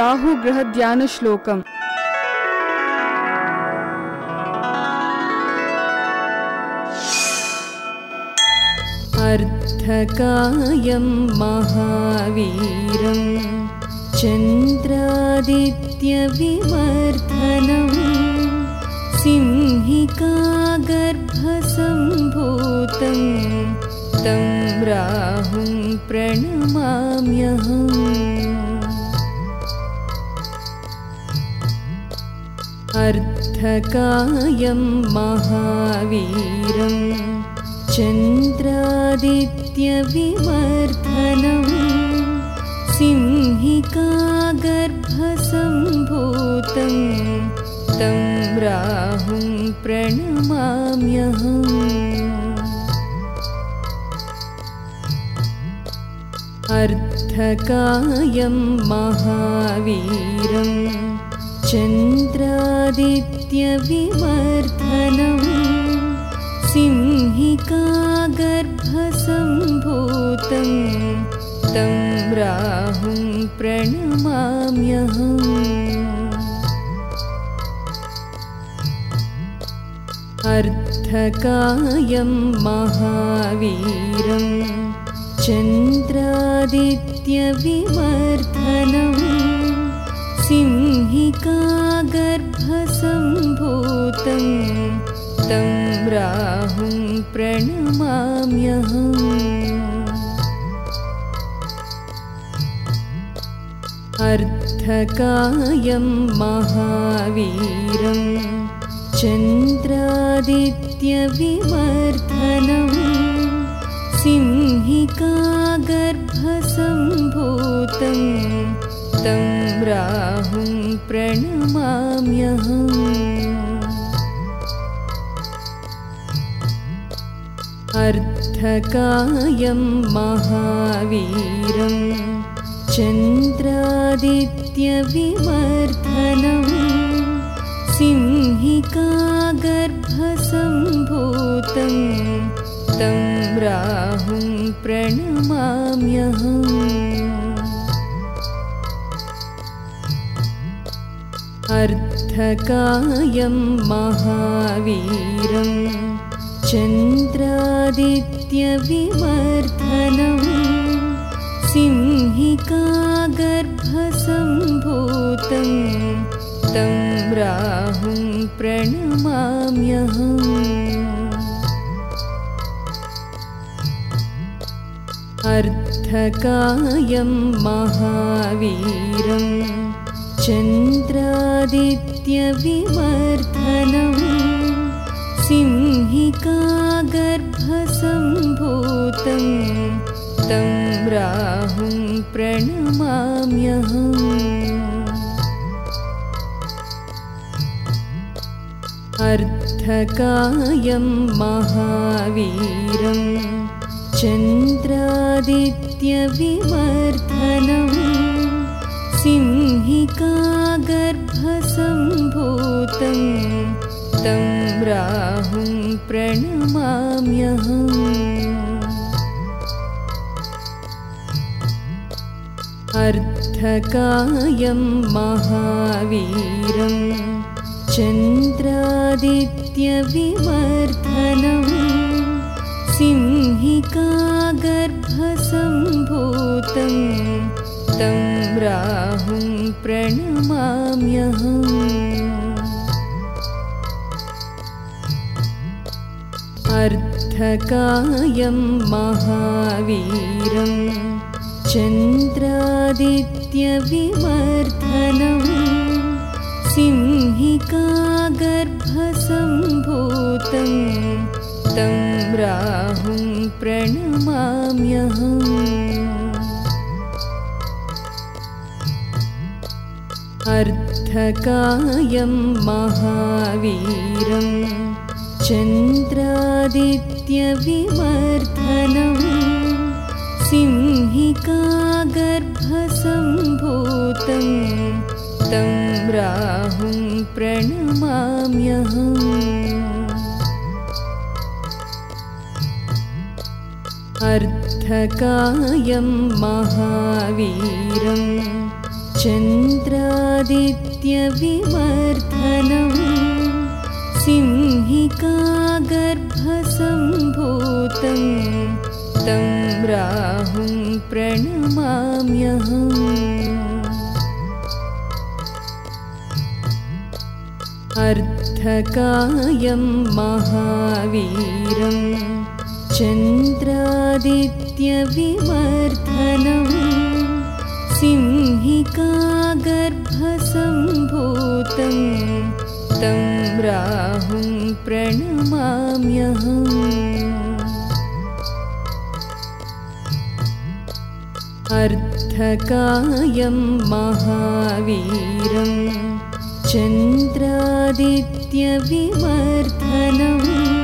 राहुग्रहध्यानश्लोकम्। अर्धकायं महावीरं चन्द्रादित्यविवर्धनं सिंहिकागर्भसम्भूतं तं राहुं प्रणमाम्यहम्। अर्धकायं महावीरं चन्द्रादित्यविवर्धनं सिंहिकागर्भसम्भूतं तं राहुं प्रणमाम्यहम्। अर्धकायं महावीरं चन्द्रादित्यविवर्धनं सिंहिकागर्भसम्भूतं तं राहुं प्रणमाम्यहम्। अर्धकायं महावीरं चन्द्रादित्यविवर्धनं सिंहिकागर्भसम्भूतं तं राहुं प्रणमाम्यहम्। अर्धकायं महावीरं चन्द्रादित्यविवर्धनं सिंहिकागर्भसम्भूतं तं राहुं प्रणमाम्यहम्। अर्धकायं महावीरं चन्द्रादित्यविवर्धनं सिंहिकागर्भसम्भूतं तं राहुं प्रणमाम्यहम्। अर्धकायं महावीरं चन्द्रादित्यविवर्धनं सिंहिकागर्भसम्भूतं तं राहुं प्रणमाम्यहम्। अर्धकायं महावीरं चन्द्रादित्यविवर्धनं सिंहिकागर्भसम्भूतं तं राहुं प्रणमाम्यहम्। अर्धकायं महावीरं चन्द्रादित्यविवर्धनं सिंहिकागर्भसम्भूतं तं राहुं प्रणमाम्यहम्। अर्धकायं महावीरं चन्द्रादित्यविवर्धनं सिंहिकागर्भसम्भूतं तं राहुं प्रणमाम्यहम्। अर्धकायं महावीरं चन्द्रादित्यविवर्धनं सिंहिकागर्भसम्भूतं तं राहुं प्रणमाम्यहम्। अर्धकायं महावीरं चन्द्रादित्यविवर्धनं सिंहिकागर्भसम्भूतं तं राहुं प्रणमाम्यहम्। अर्धकायं महावीरं चन्द्रादित्यविवर्धनं सिंहिकागर्भसम्भूतं तं राहुं प्रणमाम्यहम्। अर्धकायं महावीरं चन्द्रादित्यविवर्धनं सिंहिकागर्भसम्भूतं तं राहुं प्रणमाम्यहम्। अर्धकायं महावीरं चन्द्रादित्यविवर्धनं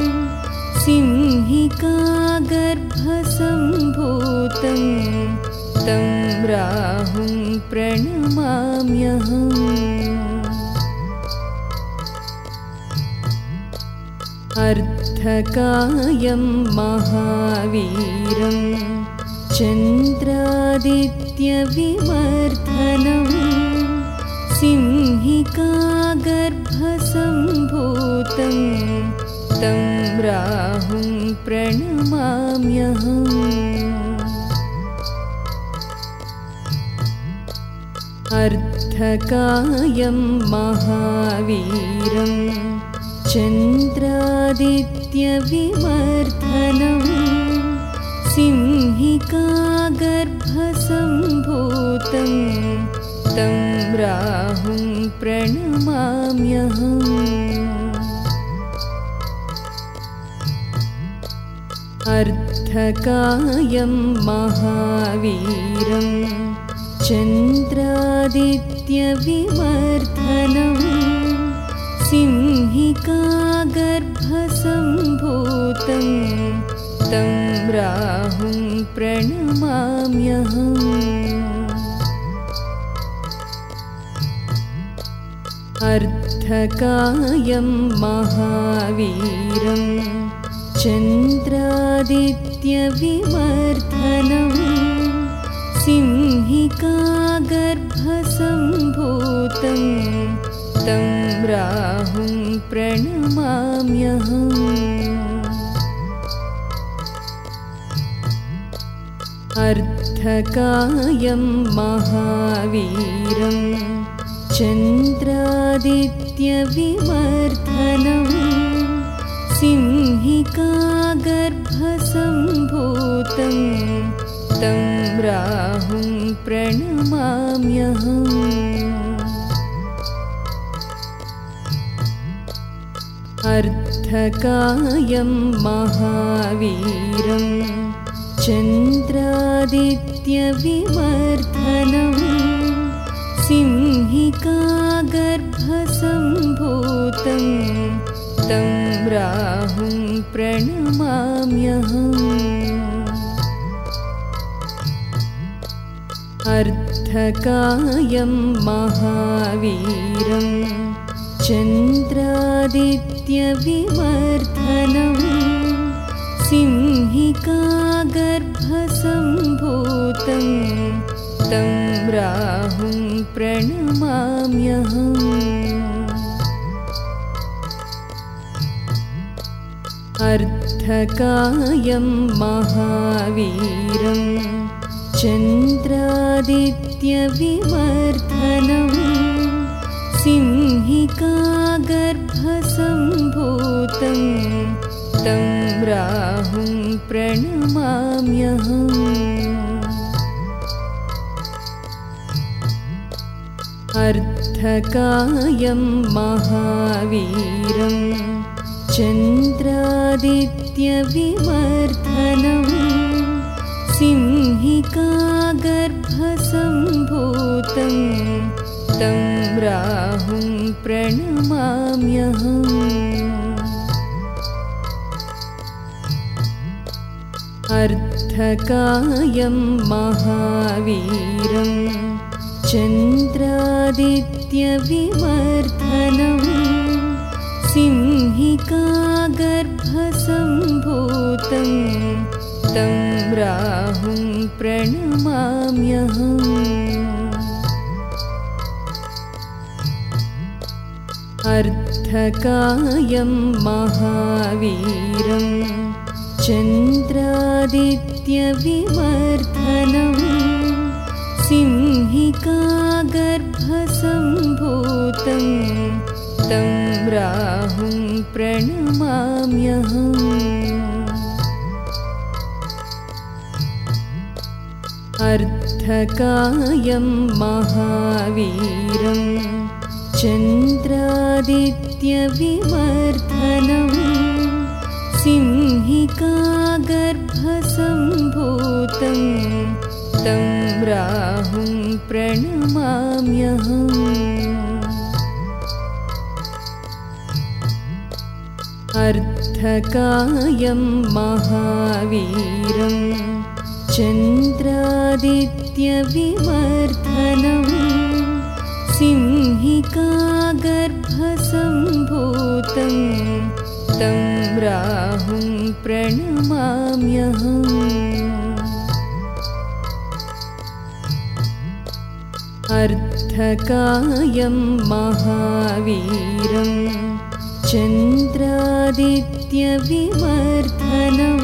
सिंहिकागर्भसम्भूतं तं राहुं प्रणमाम्यहम्। अर्धकायं महावीरं चन्द्रादित्यविवर्धनं सिंहिकागर्भसम्भूतं तं राहुं प्रणमाम्यहम्। अर्धकायं महावीरं चन्द्रादित्यविवर्धनं सिंहिकागर्भसम्भूतं तं राहुं प्रणमाम्यहम्। अर्धकायं महावीरं चन्द्रादित्यविवर्धनं सिंहिकागर्भसम्भूतं तं राहुं प्रणमाम्यहम्। अर्धकायं महावीरं चन्द्रादित्यविवर्धनं सिंहिकागर्भसम्भूतं तं राहुं प्रणमाम्यहम्। अर्धकायं महावीरं चन्द्रादित्यविवर्धनं सिंहिकागर्भसम्भूतं तं राहुं प्रणमाम्यहम्। अर्धकायं महावीरं चन्द्रादित्यविवर्धनं सिंहिकागर्भसम्भूतं तं राहुं प्रणमाम्यहम्। अर्धकायं महावीरं चन्द्रादित्यविवर्धनं सिंहिकागर्भसम्भूतं तं राहुं प्रणमाम्यहम्। अर्धकायं महावीरं चन्द्रादित्यविवर्धनं सिंहिकागर्भसम्भूतं तं राहुं प्रणमाम्यहम्। अर्धकायं महावीरं चन्द्रादित्यविवर्धनं सिंहिकागर्भसम्भूतं तं राहुं प्रणमाम्यहम्। अर्धकायं महावीरं चन्द्रादित्यविवर्धनं सिंहिकागर्भसम्भूतं तं राहुं प्रणमाम्यहम्। अर्धकायं महावीरं चन्द्रादित्यविवर्धनं सिंहिकागर्भसम्भूतं तं राहुं प्रणमाम्यहम्। अर्धकायं महावीरं चन्द्रादित्यविवर्धनं सिंहिकागर्भसम्भूतं तं राहुं प्रणमाम्यहम्। अर्धकायं महावीरं चन्द्रादित्यविवर्धनं सिंहिकागर्भसम्भूतं तं राहुं प्रणमाम्यहम्। अर्धकायं महावीरं चन्द्रादित्यविवर्धनं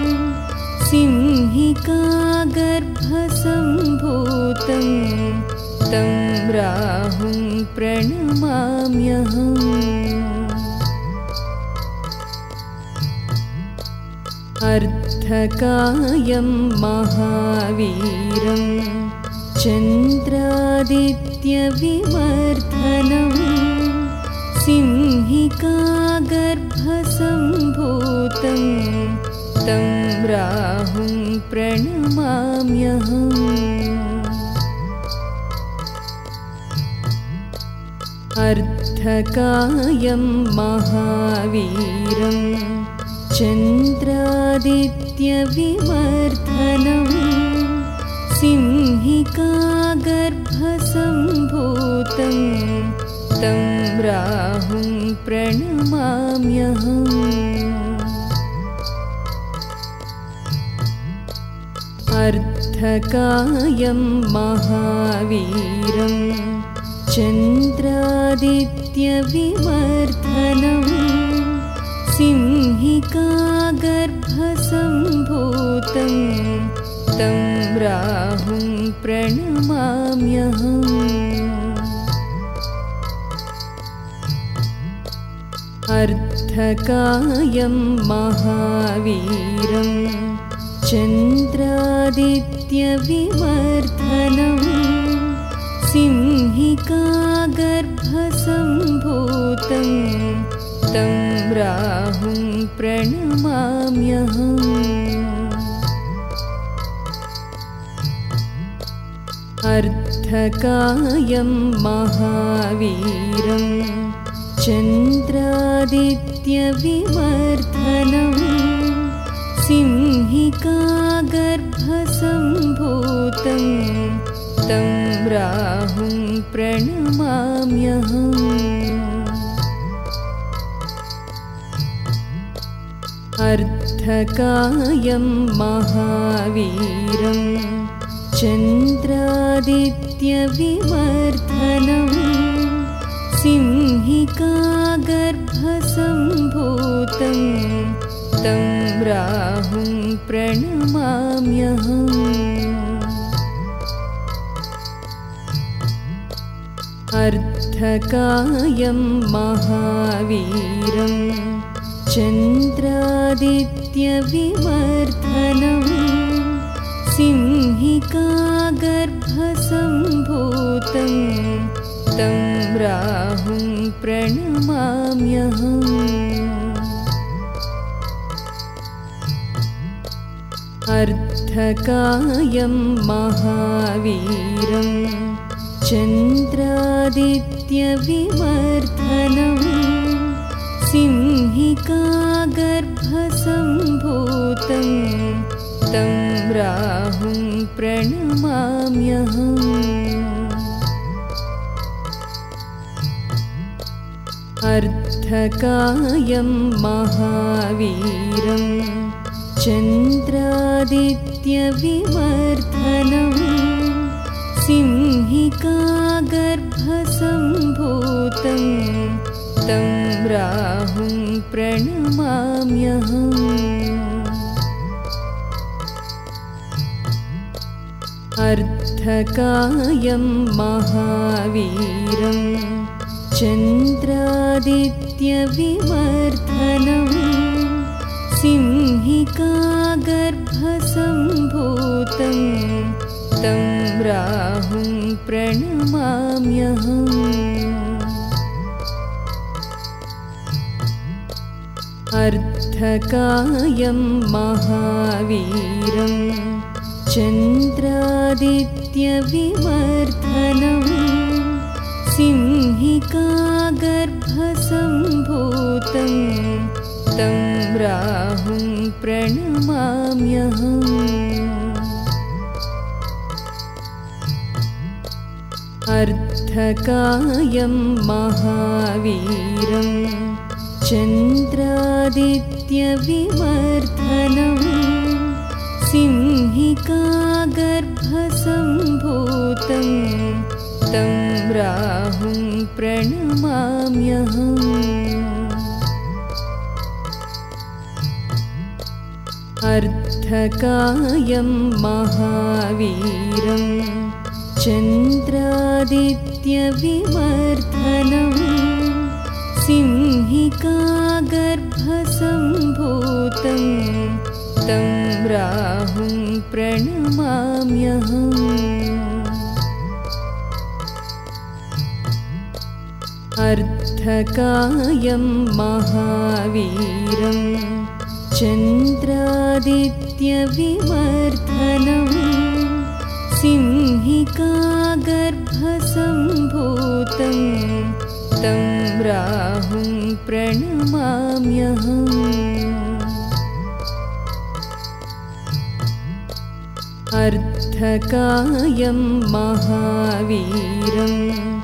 सिंहिकागर्भसम्भूतं तं राहुं प्रणमाम्यहम्। अर्धकायं महावीरं चन्द्रादित्यविवर्धनं सिंहिकागर्भसम्भूतं तं राहुं प्रणमाम्यहम्। अर्धकायं महावीरं चन्द्रादित्यविवर्धनं सिंहिकागर्भसम्भूतं तं राहुं प्रणमाम्यहम्। अर्धकायं महावीरं चन्द्रादित्यविवर्धनं सिंहिकागर्भसम्भूतं तं राहुं प्रणमाम्यहम्। अर्धकायं महावीरं चन्द्रादित्यविवर्धनं सिंहिकागर्भसम्भूतं तं राहुं प्रणमाम्यहम्। अर्धकायं महावीरं चन्द्रादित्यविवर्धनं सिंहिकागर्भसम्भूतं तं राहुं प्रणमाम्यहम्। अर्धकायं महावीरं चन्द्रादित्यविवर्धनं सिंहिकागर्भसम्भूतं तं राहुं प्रणमाम्यहम्। अर्धकायं महावीरं चन्द्रादित्यविवर्धनं सिंहिकागर्भसम्भूतं तं राहुं प्रणमाम्यहम्। अर्धकायं महावीरं चन्द्रादित्यविवर्धनं सिंहिकागर्भसम्भूतं तं राहुं प्रणमाम्यहम्। अर्धकायं महावीरं चन्द्रादित्यविवर्धनं सिंहिकागर्भसम्भूतं तं राहुं प्रणमाम्यहम्। अर्धकायं महावीरं चन्द्रादित्यविवर्धनं सिंहिकागर्भसम्भूतं तं राहुं प्रणमाम्यहम्। अर्धकायं महावीरं चन्द्रादित्यविवर्धनं सिंहिकागर्भसम्भूतं तं राहुं प्रणमाम्यहम्। अर्धकायं महावीरं चन्द्रादित्यविवर्धनं सिंहिकागर्भसम्भूतं तं राहुं प्रणमाम्यहम्। अर्धकायं महावीरं चन्द्रादित्यविवर्धनं सिंहिकागर्भसम्भूतं तं राहुं प्रणमाम्यहम्। अर्धकायं महावीरं चन्द्रादित्यविवर्धनं सिंहिकागर्भसम्भूतं तं राहुं प्रणमाम्यहम्। अर्धकायं महावीरं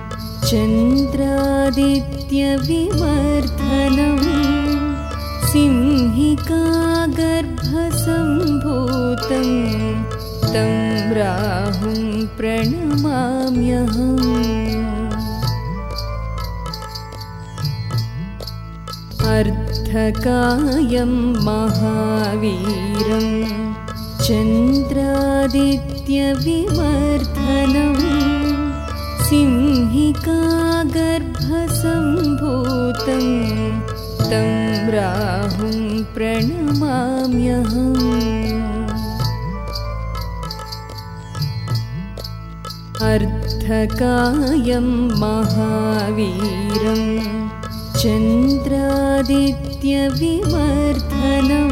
चन्द्रादित्यविवर्धनं सिंहिकागर्भसम्भूतं तं राहुं प्रणमाम्यहम्। अर्धकायं महावीरं चन्द्रादित्यविवर्धनं सिंहिकागर्भसम्भूतं तं राहुं प्रणमाम्यहम्। अर्धकायं महावीरं चन्द्रादित्यविवर्धनं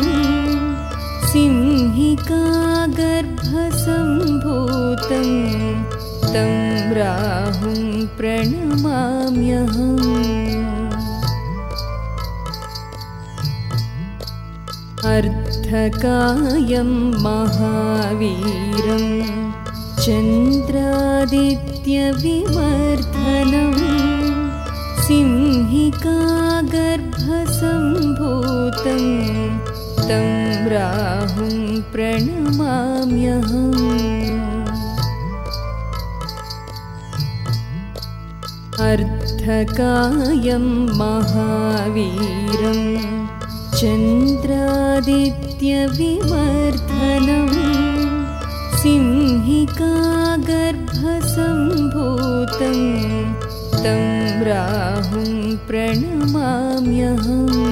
सिंहिकागर्भसम्भूतं तं राहुं प्रणमाम्यहम्। अर्धकायं महावीरं चन्द्रादित्यविवर्धनं सिंहिकागर्भसम्भूतं तं राहुं प्रणमाम्यहम्। अर्धकायं महावीरं चन्द्रादित्यविवर्धनं सिंहिकागर्भसम्भूतं तं राहुं प्रणमाम्यहम्।